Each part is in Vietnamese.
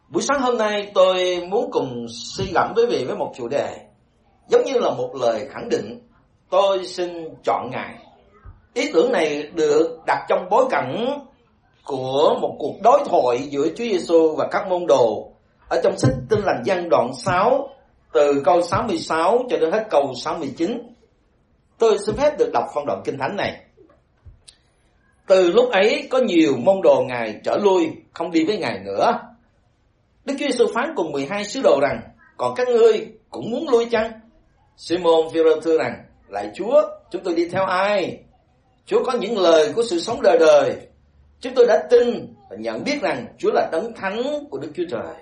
Buổi sáng hôm nay tôi muốn cùng suy gẫm với vị với một chủ đề giống như là một lời khẳng định. Tôi xin chọn Ngài. Ý tưởng này được đặt trong bối cảnh của một cuộc đối thoại giữa Chúa Giêsu và các môn đồ ở trong sách Tin Lành Giăng đoạn 6 từ câu 66 cho đến hết câu 69. Tôi xin phép được đọc phân đoạn Kinh Thánh này. Từ lúc ấy có nhiều môn đồ Ngài trở lui, không đi với Ngài nữa. Đức Chúa Giêsu phán cùng 12 sứ đồ rằng: còn các ngươi cũng muốn lui chăng? Simon Phêrô thưa rằng: lạy Chúa, chúng tôi đi theo ai? Chúa có những lời của sự sống đời đời. Chúng tôi đã tin và nhận biết rằng Chúa là Đấng Thánh của Đức Chúa Trời.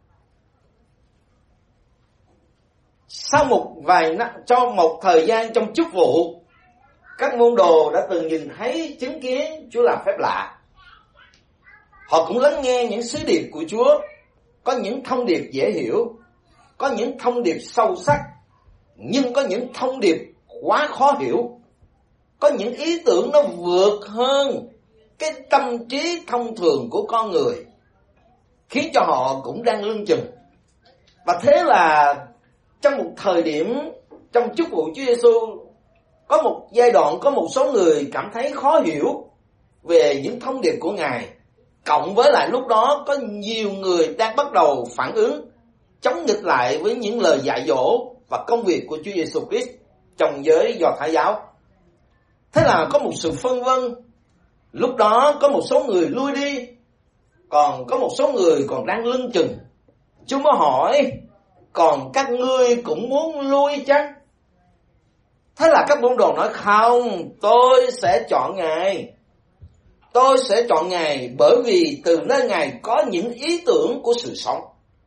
Sau trong một thời gian trong chức vụ, các môn đồ đã từng nhìn thấy, chứng kiến Chúa làm phép lạ. Họ cũng lắng nghe những sứ điệp của Chúa. Có những thông điệp dễ hiểu, có những thông điệp sâu sắc, nhưng có những thông điệp quá khó hiểu. Có những ý tưởng nó vượt hơn cái tâm trí thông thường của con người, khiến cho họ cũng đang lưng chừng. Và thế là trong một thời điểm trong chức vụ Chúa Giêsu, có một giai đoạn có một số người cảm thấy khó hiểu về những thông điệp của Ngài. Cộng với lại lúc đó có nhiều người đang bắt đầu phản ứng, chống nghịch lại với những lời dạy dỗ và công việc của Chúa Giêsu Christ trong giới Do Thái giáo. Thế là có một sự phân vân. Lúc đó có một số người lui đi, còn có một số người còn đang lưng chừng. Chúa mới hỏi: còn các ngươi cũng muốn lui chăng? Thế là các môn đồ nói: không, tôi sẽ chọn Ngài. Tôi sẽ chọn Ngài bởi vì từ nơi Ngài có những ý tưởng của sự sống.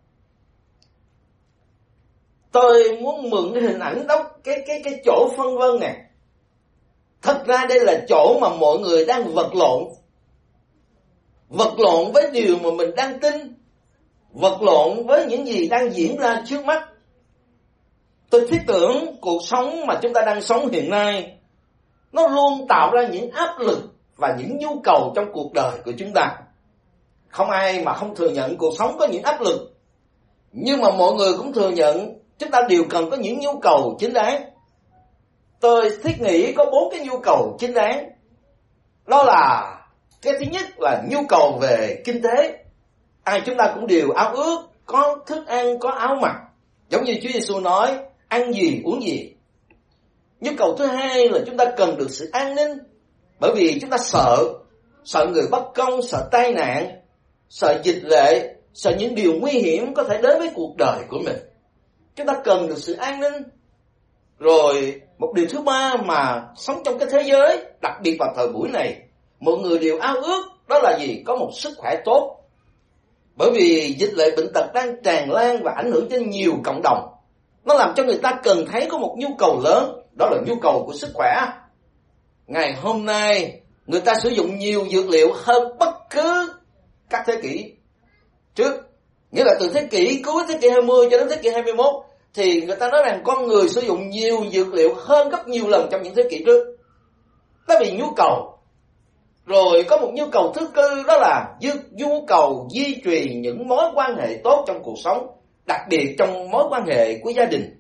Tôi muốn mượn cái hình ảnh đó, cái chỗ phân vân này. Thật ra đây là chỗ mà mọi người đang vật lộn. Vật lộn với điều mà mình đang tin. Vật lộn với những gì đang diễn ra trước mắt. Tôi thiết tưởng cuộc sống mà chúng ta đang sống hiện nay, nó luôn tạo ra những áp lực và những nhu cầu trong cuộc đời của chúng ta. Không ai mà không thừa nhận cuộc sống có những áp lực. Nhưng mà mọi người cũng thừa nhận chúng ta đều cần có những nhu cầu chính đáng. Tôi thiết nghĩ có 4 cái nhu cầu chính đáng. Đó là cái thứ nhất là nhu cầu về kinh tế. Ai chúng ta cũng đều ao ước có thức ăn, có áo mặc. Giống như Chúa Giêsu nói: ăn gì, uống gì. Nhu cầu thứ hai là chúng ta cần được sự an ninh. Bởi vì chúng ta sợ người bất công, sợ tai nạn, sợ dịch lệ, sợ những điều nguy hiểm có thể đến với cuộc đời của mình. Chúng ta cần được sự an ninh. Rồi một điều thứ ba mà sống trong cái thế giới, đặc biệt vào thời buổi này, mọi người đều ao ước, đó là gì? Có một sức khỏe tốt. Bởi vì dịch lệ bệnh tật đang tràn lan và ảnh hưởng trên nhiều cộng đồng. Nó làm cho người ta cần thấy có một nhu cầu lớn, đó là nhu cầu của sức khỏe. Ngày hôm nay, người ta sử dụng nhiều dược liệu hơn bất cứ các thế kỷ trước. Nghĩa là từ thế kỷ cuối thế kỷ 20 cho đến thế kỷ 21, thì người ta nói rằng con người sử dụng nhiều dược liệu hơn gấp nhiều lần trong những thế kỷ trước. Đó vì nhu cầu. Rồi có một nhu cầu thứ tư, đó là nhu cầu duy trì những mối quan hệ tốt trong cuộc sống, đặc biệt trong mối quan hệ của gia đình.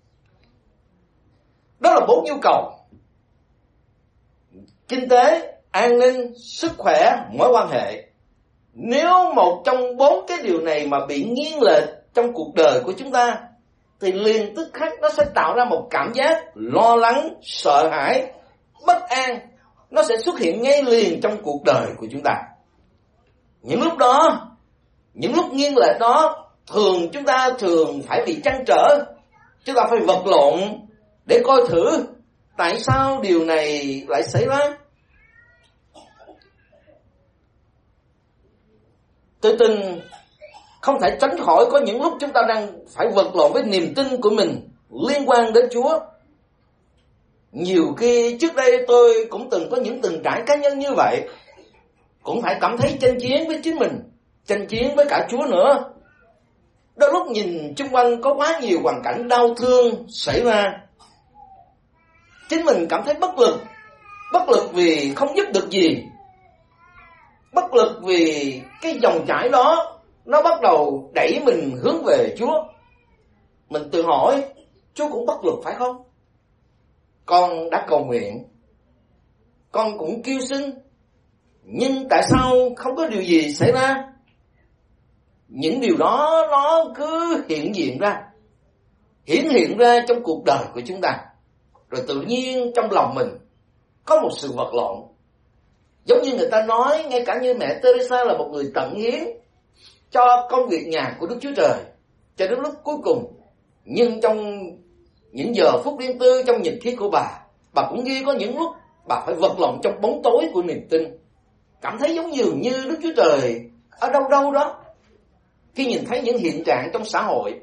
Đó là 4 nhu cầu: kinh tế, an ninh, sức khỏe, mối quan hệ. Nếu một trong 4 cái điều này mà bị nghiêng lệch trong cuộc đời của chúng ta, thì liền tức khắc nó sẽ tạo ra một cảm giác lo lắng, sợ hãi, bất an. Nó sẽ xuất hiện ngay liền trong cuộc đời của chúng ta. Những lúc đó, những lúc nghiêng lệch đó, chúng ta thường phải bị trăn trở. Chúng ta phải vật lộn để coi thử tại sao điều này lại xảy ra. Tôi tin không thể tránh khỏi có những lúc chúng ta đang phải vật lộn với niềm tin của mình liên quan đến Chúa. Nhiều khi trước đây tôi cũng từng có những tình trạng cá nhân như vậy. Cũng phải cảm thấy tranh chiến với chính mình, tranh chiến với cả Chúa nữa. Đôi lúc nhìn xung quanh có quá nhiều hoàn cảnh đau thương xảy ra, chính mình cảm thấy bất lực vì không giúp được gì, bất lực vì cái dòng chảy đó nó bắt đầu đẩy mình hướng về Chúa. Mình tự hỏi, Chúa cũng bất lực phải không? Con đã cầu nguyện, con cũng kêu xin, nhưng tại sao không có điều gì xảy ra? Những điều đó nó cứ hiện hiện ra trong cuộc đời của chúng ta. Rồi tự nhiên trong lòng mình có một sự vật lộn. Giống như người ta nói, ngay cả như mẹ Teresa là một người tận hiến cho công việc nhà của Đức Chúa Trời cho đến lúc cuối cùng. Nhưng trong những giờ phút riêng tư trong nhật ký của bà cũng ghi có những lúc bà phải vật lộn trong bóng tối của niềm tin. Cảm thấy giống như Đức Chúa Trời ở đâu đâu đó. Khi nhìn thấy những hiện trạng trong xã hội,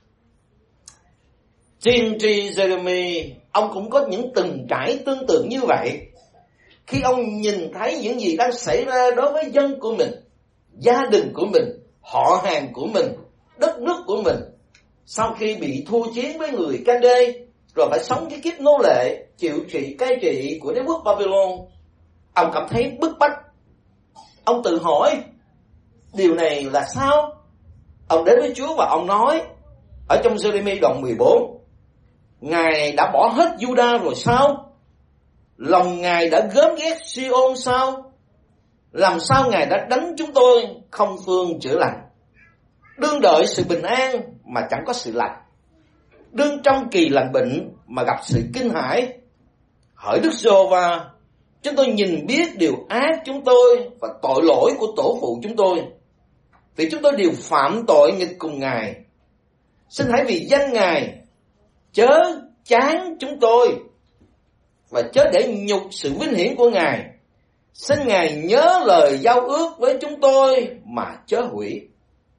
Tiên tri Jeremy, ông cũng có những từng trải tương tự như vậy. Khi ông nhìn thấy những gì đang xảy ra đối với dân của mình, gia đình của mình, họ hàng của mình, đất nước của mình, sau khi bị thua chiến với người Cande, rồi phải sống cái kiếp nô lệ, chịu cai trị của đế quốc Babylon, ông cảm thấy bức bách. Ông tự hỏi, điều này là sao? Ông đến với Chúa và ông nói, ở trong Jeremy đoạn 14, Ngài đã bỏ hết Juda rồi sao? Lòng Ngài đã gớm ghét Sion sao? Làm sao Ngài đã đánh chúng tôi không phương chữa lành? Đương đợi sự bình an mà chẳng có sự lành, đương trong kỳ lành bệnh mà gặp sự kinh hãi. Hỡi Đức Giê-hô-va, chúng tôi nhìn biết điều ác chúng tôi và tội lỗi của tổ phụ chúng tôi, vì chúng tôi đều phạm tội nghịch cùng Ngài. Xin hãy vì danh Ngài chớ chán chúng tôi và chớ để nhục sự vinh hiển của Ngài. Xin Ngài nhớ lời giao ước với chúng tôi mà chớ hủy.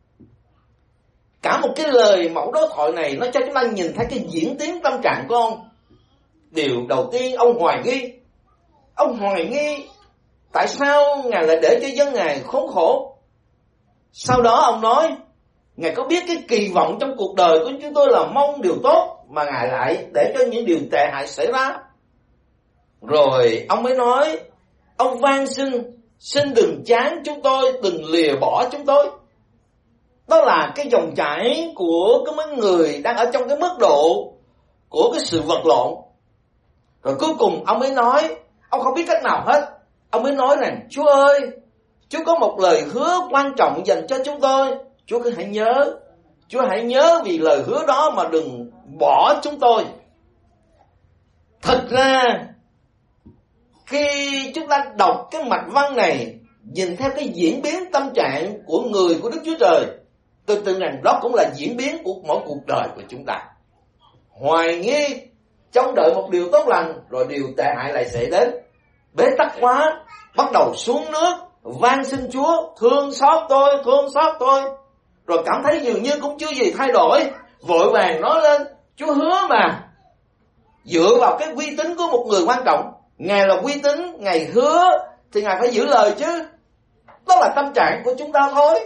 Cả một cái lời mẫu đối thoại này nó cho chúng ta nhìn thấy cái diễn tiến tâm trạng của ông. Điều đầu tiên ông hoài nghi. Ông hoài nghi tại sao Ngài lại để cho dân Ngài khốn khổ. Sau đó ông nói, Ngài có biết cái kỳ vọng trong cuộc đời của chúng tôi là mong điều tốt, mà Ngài lại để cho những điều tệ hại xảy ra. Rồi ông mới nói, ông van xin đừng chán chúng tôi, đừng lìa bỏ chúng tôi. Đó là cái dòng chảy của cái mấy người đang ở trong cái mức độ của cái sự vật lộn. Rồi cuối cùng ông mới nói, ông không biết cách nào hết. Ông mới nói rằng, Chúa ơi, Chúa có một lời hứa quan trọng dành cho chúng tôi. Chúa cứ hãy nhớ. Chúa hãy nhớ vì lời hứa đó mà đừng bỏ chúng tôi. Thật ra, khi chúng ta đọc cái mạch văn này, nhìn theo cái diễn biến tâm trạng của người của Đức Chúa Trời, tôi tin rằng đó cũng là diễn biến của mỗi cuộc đời của chúng ta. Hoài nghi, trông đợi một điều tốt lành, rồi điều tệ hại lại xảy đến. Bế tắc quá, bắt đầu xuống nước, van xin Chúa, thương xót tôi. Rồi cảm thấy dường như cũng chưa gì thay đổi, vội vàng nói lên, Chúa hứa mà. Dựa vào cái uy tín của một người quan trọng, Ngài là uy tín, Ngài hứa, thì Ngài phải giữ lời chứ. Đó là tâm trạng của chúng ta thôi.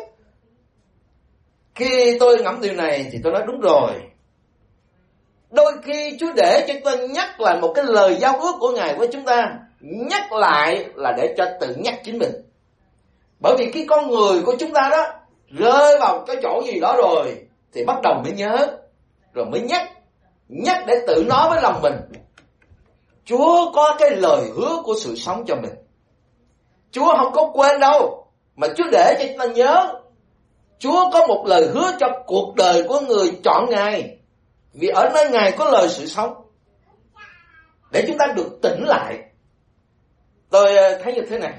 Khi tôi ngẫm điều này thì tôi nói đúng rồi. Đôi khi Chúa để cho tôi nhắc lại một cái lời giao ước của Ngài với chúng ta. Nhắc lại là để cho tự nhắc chính mình. Bởi vì cái con người của chúng ta đó rơi vào cái chỗ gì đó rồi thì bắt đầu mới nhớ, rồi mới nhắc để tự nói với lòng mình. Chúa có cái lời hứa của sự sống cho mình. Chúa không có quên đâu, mà Chúa để cho chúng ta nhớ. Chúa có một lời hứa cho cuộc đời của người chọn Ngài, vì ở nơi Ngài có lời sự sống. Để chúng ta được tỉnh lại. Tôi thấy như thế này.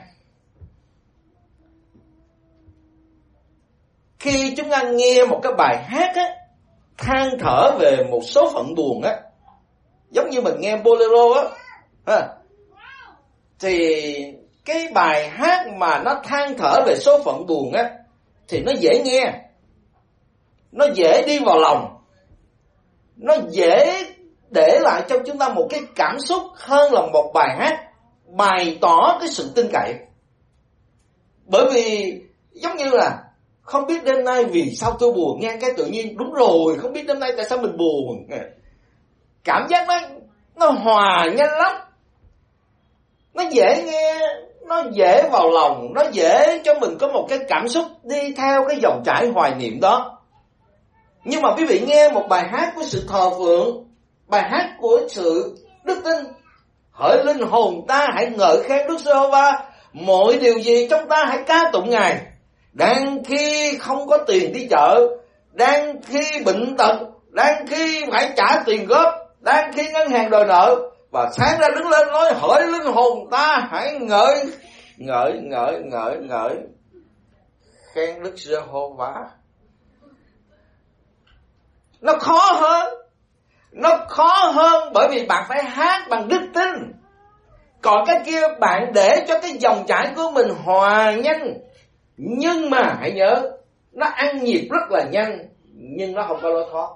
Khi chúng ta nghe một cái bài hát á, than thở về một số phận buồn á, giống như mình nghe bolero á, thì cái bài hát mà nó than thở về số phận buồn á, thì nó dễ nghe, nó dễ đi vào lòng, nó dễ để lại cho chúng ta một cái cảm xúc hơn là một bài hát bày tỏ cái sự tin cậy. Bởi vì giống như là không biết đêm nay vì sao tôi buồn, nghe cái tự nhiên đúng rồi, không biết đêm nay tại sao mình buồn. Cảm giác nó hòa nhanh lắm, nó dễ nghe, nó dễ vào lòng, nó dễ cho mình có một cái cảm xúc đi theo cái dòng chảy hoài niệm đó. Nhưng mà quý vị nghe một bài hát của sự thờ phượng, bài hát của sự đức tin: hỡi linh hồn ta hãy ngợi khen Đức Giê-hô-va, mọi điều gì trong ta hãy ca tụng Ngài. Đang khi không có tiền đi chợ, đang khi bệnh tật, đang khi phải trả tiền góp, đang khi ngân hàng đòi nợ, và sáng ra đứng lên nói: hỡi linh hồn ta hãy ngợi khen Đức Giê-hô-va. Nó khó hơn bởi vì bạn phải hát bằng đức tin. Còn cái kia bạn để cho cái dòng chảy của mình hòa nhanh. Nhưng mà hãy nhớ, nó ăn nhịp rất là nhanh, nhưng nó không có lối thoát.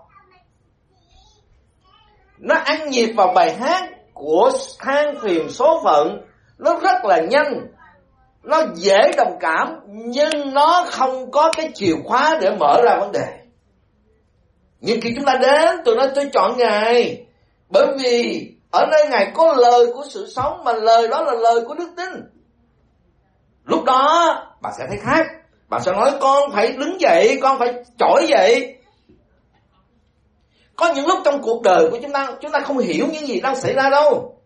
Nó ăn nhịp vào bài hát của than phiền số phận, nó rất là nhanh, nó dễ đồng cảm, nhưng nó không có cái chìa khóa để mở ra vấn đề. Nhưng khi chúng ta đến, tôi nói tôi chọn Ngài, bởi vì ở nơi Ngài có lời của sự sống, mà lời đó là lời của đức tin. Lúc đó bạn sẽ thấy khác. Bạn sẽ nói: con phải đứng dậy, con phải trỗi dậy. Có những lúc trong cuộc đời của chúng ta không hiểu những gì đang xảy ra đâu.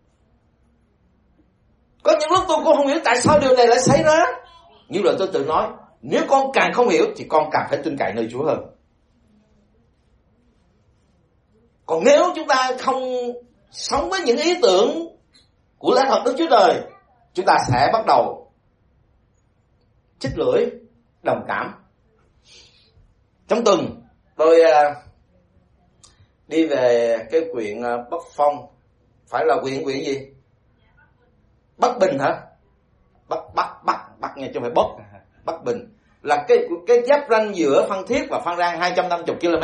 Có những lúc tôi cũng không hiểu tại sao điều này lại xảy ra. Như là tôi tự nói, nếu con càng không hiểu thì con càng phải tin cậy nơi Chúa hơn. Còn nếu chúng ta không sống với những ý tưởng của lẽ thật Đức Chúa Trời, chúng ta sẽ bắt đầu chích lưỡi, đồng cảm. Trong tuần tôi đi về cái huyện Bắc Phong, phải là huyện gì? Bắc Bình hả? Bắc nha, chứ không phải Bắc Bình là cái giáp ranh giữa Phan Thiết và Phan Rang 250 km.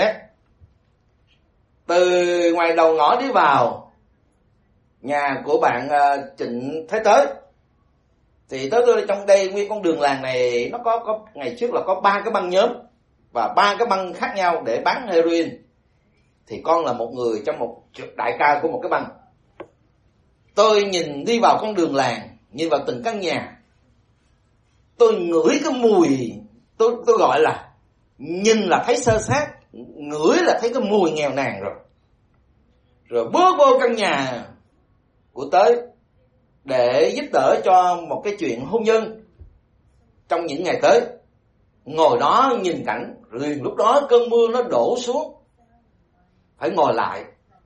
Từ ngoài đầu ngõ đi vào nhà của bạn Trịnh Thế Tới, thì tới tôi trong đây nguyên con đường làng này nó có ngày trước là có 3 cái băng nhóm và 3 cái băng khác nhau để bán heroin. Thì con là một người trong một đại ca của một cái băng. Tôi nhìn đi vào con đường làng, nhìn vào từng căn nhà, tôi ngửi cái mùi, tôi gọi là nhìn là thấy sơ sát, ngửi là thấy cái mùi nghèo nàn rồi. Rồi bước vô căn nhà của Tới để giúp đỡ cho một cái chuyện hôn nhân trong những ngày tới. Ngồi đó nhìn cảnh, rồi lúc đó cơn mưa nó đổ xuống, phải ngồi lại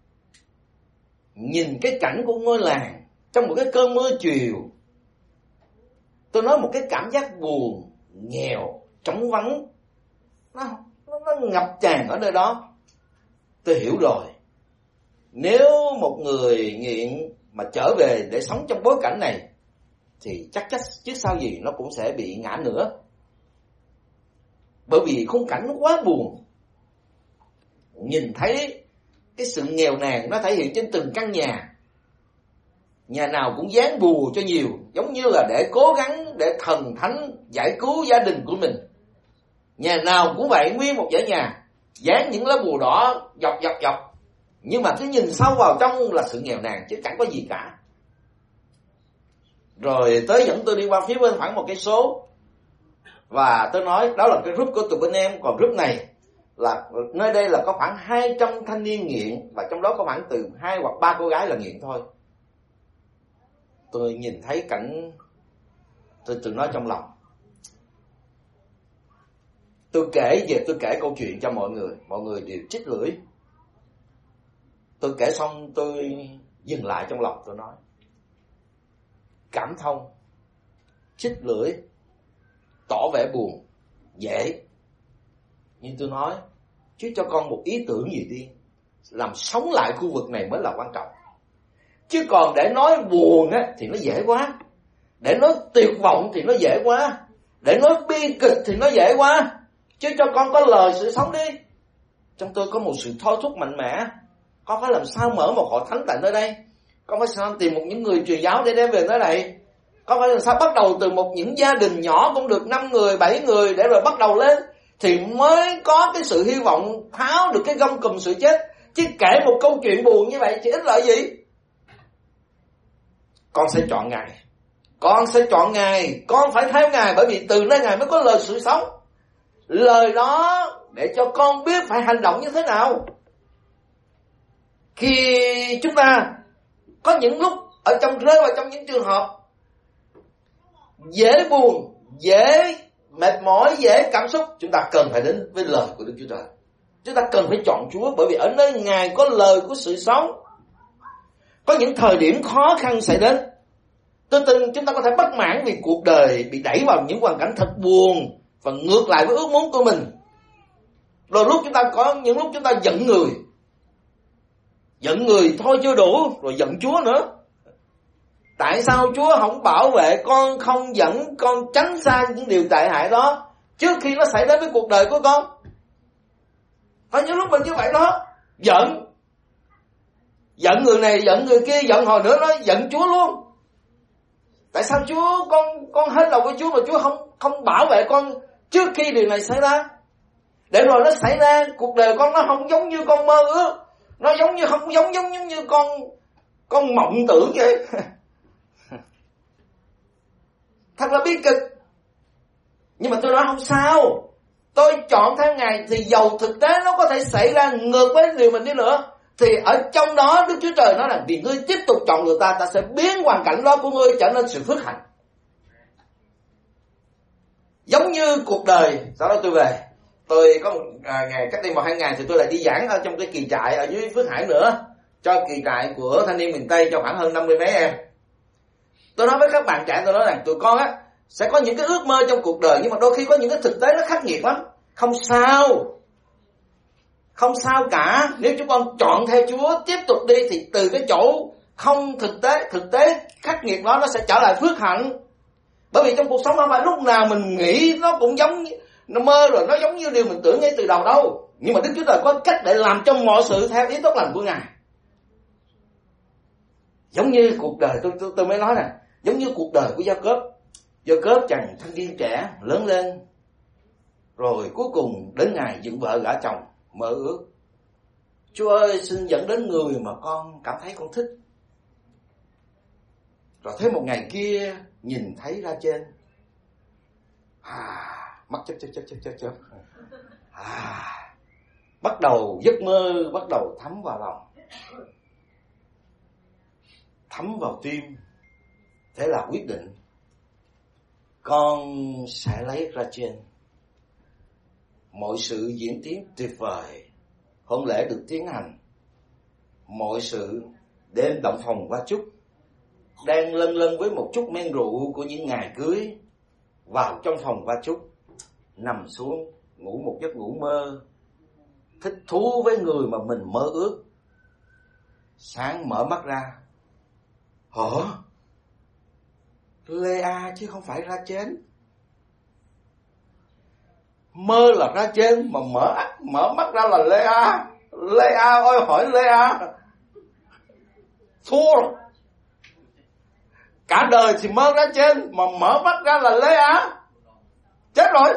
nhìn cái cảnh của ngôi làng trong một cái cơn mưa chiều. Tôi nói một cái cảm giác buồn, nghèo, trống vắng, nó ngập tràn ở nơi đó. Tôi hiểu rồi, nếu một người nghiện mà trở về để sống trong bối cảnh này thì chắc trước sau gì nó cũng sẽ bị ngã nữa. Bởi vì khung cảnh nó quá buồn. Nhìn thấy cái sự nghèo nàn nó thể hiện trên từng căn nhà. Nhà nào cũng dán bùa cho nhiều, giống như là để cố gắng để thần thánh giải cứu gia đình của mình. Nhà nào cũng vậy, nguyên một dãy nhà dán những lá bùa đỏ dọc. Nhưng mà cứ nhìn sâu vào trong là sự nghèo nàn chứ chẳng có gì cả. Rồi Tới dẫn tôi đi qua phía bên khoảng 1 cây số. Và tôi nói đó là cái group của tụi bên em. Còn group này là nơi đây là có khoảng 200 thanh niên nghiện, và trong đó có khoảng từ 2 hoặc 3 cô gái là nghiện thôi. Tôi nhìn thấy cảnh, tôi tự nói trong lòng. Tôi kể câu chuyện cho mọi người đều chích lưỡi. Tôi kể xong tôi dừng lại trong lòng, tôi nói cảm thông, chích lưỡi, tỏ vẻ buồn, dễ. Nhưng tôi nói, chứ cho con một ý tưởng gì đi, làm sống lại khu vực này mới là quan trọng. Chứ còn để nói buồn á thì nó dễ quá, để nói tuyệt vọng thì nó dễ quá, để nói bi kịch thì nó dễ quá. Chứ cho con có lời sự sống đi. Trong tôi có một sự thôi thúc mạnh mẽ. Con phải làm sao mở một hội thánh tại nơi đây. Con phải sao tìm một những người truyền giáo để đem về nơi này. Con phải làm sao bắt đầu từ những gia đình nhỏ cũng được 5 người, 7 người để rồi bắt đầu lên. Thì mới có cái sự hy vọng tháo được cái gông cùm sự chết. Chứ kể một câu chuyện buồn như vậy thì ích lợi gì. Con sẽ chọn Ngài. Con sẽ chọn Ngài, con phải theo Ngài, bởi vì từ nơi Ngài mới có lời sự sống. Lời đó để cho con biết phải hành động như thế nào. Khi chúng ta có những lúc ở trong rơi vào trong những trường hợp dễ buồn, dễ mệt mỏi, dễ cảm xúc, chúng ta cần phải đến với lời của Đức Chúa Trời. Chúng ta cần phải chọn Chúa, bởi vì ở nơi Ngài có lời của sự sống. Có những thời điểm khó khăn xảy đến, tôi tin chúng ta có thể bất mãn vì cuộc đời bị đẩy vào những hoàn cảnh thật buồn và ngược lại với ước muốn của mình. Đôi lúc chúng ta có những lúc chúng ta giận người. Giận người thôi chưa đủ, rồi giận Chúa nữa. Tại sao Chúa không bảo vệ con, không dẫn con tránh xa những điều tệ hại đó trước khi nó xảy đến với cuộc đời của con? Có những lúc mình như vậy đó, giận người này, giận người kia, giận hồi nữa nó giận Chúa luôn. Tại sao Chúa, con hết lòng với Chúa mà Chúa không bảo vệ con trước khi điều này xảy ra? Để rồi nó xảy ra, cuộc đời con nó không giống như con mơ ước, nó không giống như con mộng tưởng vậy. Thật là bi kịch. Nhưng mà tôi nói không sao, tôi chọn theo Ngài thì dầu thực tế nó có thể xảy ra ngược với điều mình đi nữa, thì ở trong đó Đức Chúa Trời nói là vì ngươi tiếp tục chọn lựa ta sẽ biến hoàn cảnh đó của ngươi trở nên sự phước hạnh. Giống như cuộc đời. Sau đó tôi về, tôi có một ngày cách đây 1-2 ngày thì tôi lại đi giảng ở trong cái kỳ trại ở dưới Phước Hải nữa, cho kỳ trại của thanh niên miền Tây, cho khoảng hơn 50 mấy em. Tôi nói với các bạn trẻ, tôi nói rằng tụi con á sẽ có những cái ước mơ trong cuộc đời, nhưng mà đôi khi có những cái thực tế nó khắc nghiệt lắm. Không sao cả. Nếu chúng con chọn theo Chúa tiếp tục đi thì từ cái chỗ không thực tế khắc nghiệt đó nó sẽ trở lại phước hạnh. Bởi vì trong cuộc sống không phải lúc nào mình nghĩ nó cũng giống, nó mơ rồi nó giống như điều mình tưởng ngay từ đầu đâu. Nhưng mà Đức Chúa Trời có cách để làm cho mọi sự theo ý tốt lành của Ngài. Giống như cuộc đời, tôi mới nói nè, giống như cuộc đời của Gia-cớp, chàng thanh niên trẻ lớn lên, rồi cuối cùng đến ngày dựng vợ gả chồng, mơ ước. Chúa ơi, xin dẫn đến người mà con cảm thấy con thích. Rồi thế một ngày kia nhìn thấy ra trên, mắt chớp. Bắt đầu giấc mơ bắt đầu thấm vào lòng, thấm vào tim. Thế là quyết định con sẽ lấy ra trên. Mọi sự diễn tiến tuyệt vời, hôn lễ được tiến hành, mọi sự đêm động phòng qua chúc, đang lân với một chút men rượu của những ngày cưới, vào trong phòng qua chúc, nằm xuống ngủ một giấc ngủ mơ, thích thú với người mà mình mơ ước. Sáng mở mắt ra, Lea chứ không phải Rachel. Mơ là Rachel mà mở mắt ra là Lea. Lea ơi, hỏi Lea. Thua rồi. Cả đời thì mơ Rachel mà mở mắt ra là Lea. Chết rồi.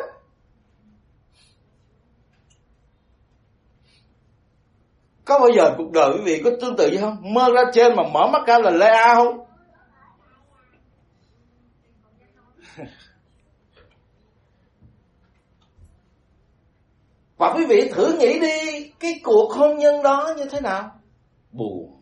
Có bao giờ cuộc đời quý vị có tương tự vậy không? Mơ Rachel mà mở mắt ra là Lea không? Và quý vị thử nghĩ đi, cái cuộc hôn nhân đó như thế nào? Buồn.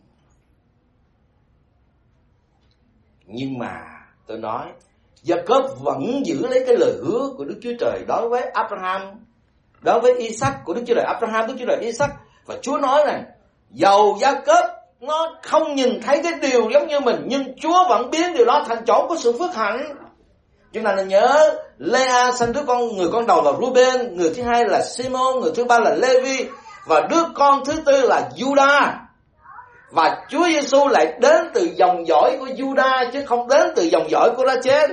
Nhưng mà tôi nói, Gia-cớp vẫn giữ lấy cái lời hứa của Đức Chúa Trời đối với Abraham, đối với Isaac, của Đức Chúa Trời Abraham, Đức Chúa Trời Isaac. Và Chúa nói rằng dầu Gia-cớp nó không nhìn thấy cái điều giống như mình, nhưng Chúa vẫn biến điều đó thành chỗ của sự phước hạnh. Chúng ta nên nhớ, Lea sanh đứa con, người con đầu là Ruben, người thứ hai là Simon, người thứ ba là Levi, và đứa con thứ tư là Judah. Và Chúa Giêsu lại đến từ dòng dõi của Judah chứ không đến từ dòng dõi của Rachel.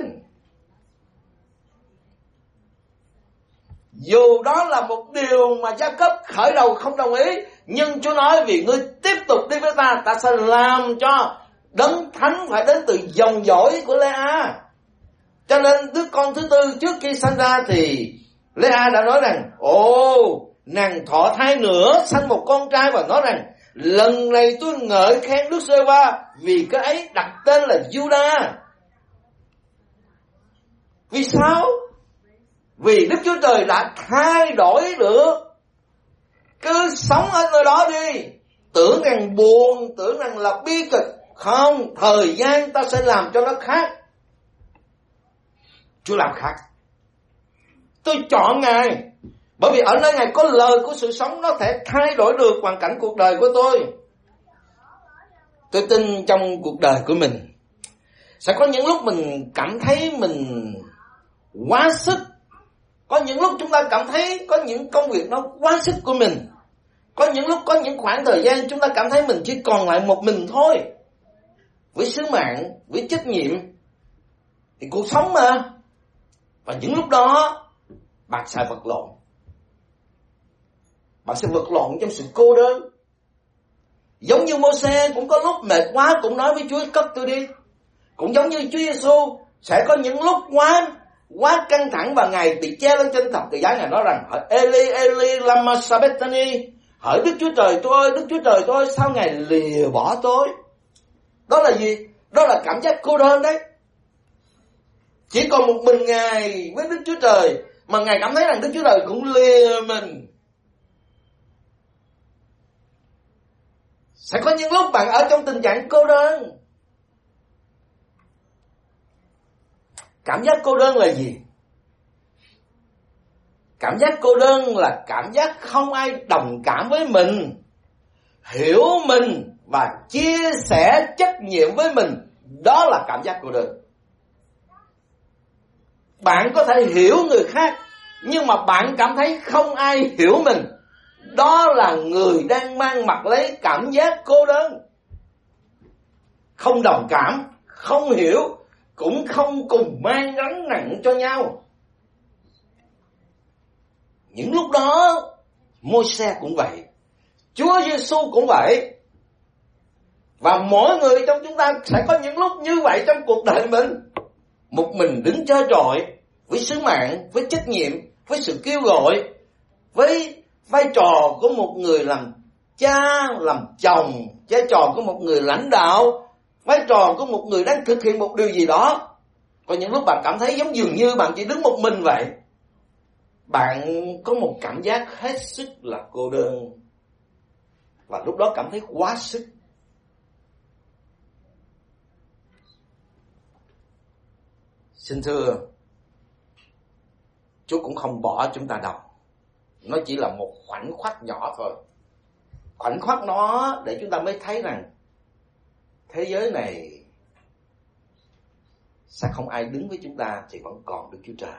Dù đó là một điều mà Gia-cớp khởi đầu không đồng ý, nhưng Chúa nói vì ngươi tiếp tục đi với ta, ta sẽ làm cho đấng thánh phải đến từ dòng dõi của Lea. Cho nên đứa con thứ tư trước khi sanh ra thì Lea đã nói rằng, nàng thọ thai nữa, sanh một con trai, và nói rằng lần này tôi ngợi khen Đức Giê-hô-va vì cái ấy đặt tên là Judah. Vì sao? Vì Đức Chúa Trời đã thay đổi được. Cứ sống ở nơi đó đi. Tưởng rằng buồn, tưởng rằng là bi kịch. Không, thời gian ta sẽ làm cho nó khác. Chúa làm khác. Tôi chọn Ngài. Bởi vì ở nơi Ngài có lời của sự sống, nó thể thay đổi được hoàn cảnh cuộc đời của tôi. Tôi tin trong cuộc đời của mình sẽ có những lúc mình cảm thấy mình quá sức. Có những lúc chúng ta cảm thấy có những công việc nó quá sức của mình. Có những lúc, có những khoảng thời gian chúng ta cảm thấy mình chỉ còn lại một mình thôi. Với sứ mạng, với trách nhiệm. Thì cuộc sống mà. Và những lúc đó bạn sẽ vật lộn. Bạn sẽ vật lộn trong sự cô đơn. Giống như Mô-se cũng có lúc mệt quá cũng nói với Chúa cất tôi đi. Cũng giống như Chúa Giêsu sẽ có những lúc quá căng thẳng và Ngài bị che lên trên thập tự giá. Ngài nói rằng Eli Eli lama sabachthani, hỡi Đức Chúa Trời tôi ơi, Đức Chúa Trời tôi ơi, sao Ngài lìa bỏ tôi? Đó là gì? Đó là cảm giác cô đơn đấy. Chỉ còn một mình Ngài với Đức Chúa Trời, mà Ngài cảm thấy rằng Đức Chúa Trời cũng lìa mình. Sẽ có những lúc bạn ở trong tình trạng cô đơn. Cảm giác cô đơn là gì? Cảm giác cô đơn là cảm giác không ai đồng cảm với mình, hiểu mình và chia sẻ trách nhiệm với mình. Đó là cảm giác cô đơn. Bạn có thể hiểu người khác, nhưng mà bạn cảm thấy không ai hiểu mình. Đó là người đang mang mặc lấy cảm giác cô đơn. Không đồng cảm, không hiểu, cũng không cùng mang gánh nặng cho nhau. Những lúc đó Môi-se cũng vậy, Chúa Giêsu cũng vậy. Và mỗi người trong chúng ta sẽ có những lúc như vậy trong cuộc đời mình. Một mình đứng trơ trọi với sứ mạng, với trách nhiệm, với sự kêu gọi, với vai trò của một người làm cha, làm chồng, vai trò của một người lãnh đạo, vai trò của một người đang thực hiện một điều gì đó. Có những lúc bạn cảm thấy giống dường như bạn chỉ đứng một mình vậy. Bạn có một cảm giác hết sức là cô đơn. Và lúc đó cảm thấy quá sức. Xin thưa, Chúa cũng không bỏ chúng ta đâu. Nó chỉ là một khoảnh khắc nhỏ thôi. Khoảnh khắc nó để chúng ta mới thấy rằng thế giới này sẽ không ai đứng với chúng ta, thì vẫn còn Đức Chúa Trời.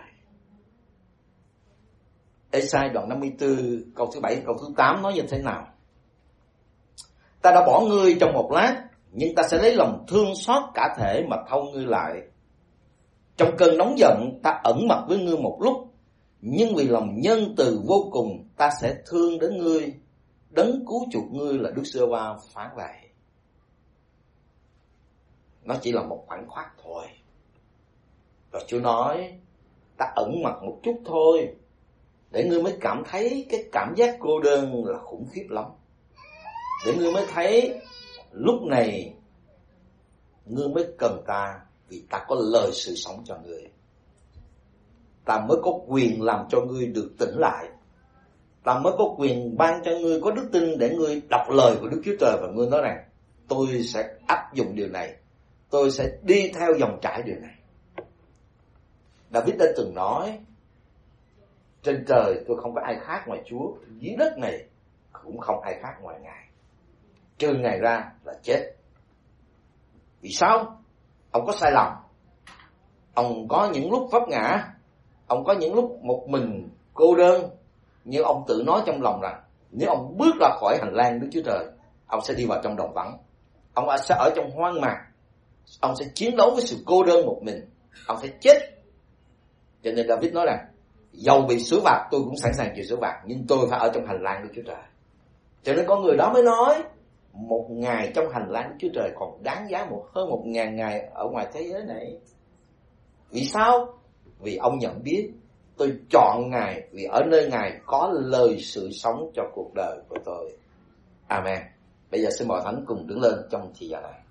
Ê-sai đoạn 54 câu thứ 7 câu thứ 8 nói như thế nào? Ta đã bỏ ngươi trong một lát, nhưng ta sẽ lấy lòng thương xót cả thể mà thâu ngươi lại. Trong cơn nóng giận ta ẩn mặt với ngươi một lúc, nhưng vì lòng nhân từ vô cùng ta sẽ thương đến ngươi. Đấng cứu chuộc ngươi là Đức Giê-hô-va phán vậy. Nó chỉ là một khoảnh khắc thôi. Và Chúa nói ta ẩn mặt một chút thôi, để ngươi mới cảm thấy cái cảm giác cô đơn là khủng khiếp lắm. Để ngươi mới thấy lúc này ngươi mới cần ta, vì ta có lời sự sống cho ngươi. Ta mới có quyền làm cho ngươi được tỉnh lại. Ta mới có quyền ban cho ngươi có đức tin để ngươi đọc lời của Đức Chúa Trời. Và ngươi nói rằng tôi sẽ áp dụng điều này, tôi sẽ đi theo dòng chảy điều này. David đã từng nói, trên trời tôi không có ai khác ngoài Chúa, dưới đất này cũng không ai khác ngoài Ngài, trừ Ngài ra là chết. Vì sao? Ông có sai lầm, ông có những lúc vấp ngã, ông có những lúc một mình cô đơn. Nhưng ông tự nói trong lòng rằng nếu ông bước ra khỏi hành lang Đức Chúa Trời, ông sẽ đi vào trong đồng vắng, ông sẽ ở trong hoang mạc, ông sẽ chiến đấu với sự cô đơn một mình, ông sẽ chết. Cho nên David nói rằng dầu bị xử phạt tôi cũng sẵn sàng chịu xử phạt, nhưng tôi phải ở trong hành lang Đức Chúa Trời. Cho nên con người đó mới nói 1 ngày trong hành lang Đức Chúa Trời còn đáng giá hơn 1.000 ngày ở ngoài thế giới này. Vì sao? Vì ông nhận biết tôi chọn Ngài, vì ở nơi Ngài có lời sự sống cho cuộc đời của tôi. Amen. Bây giờ xin mời Thánh cùng đứng lên trong thời giờ này.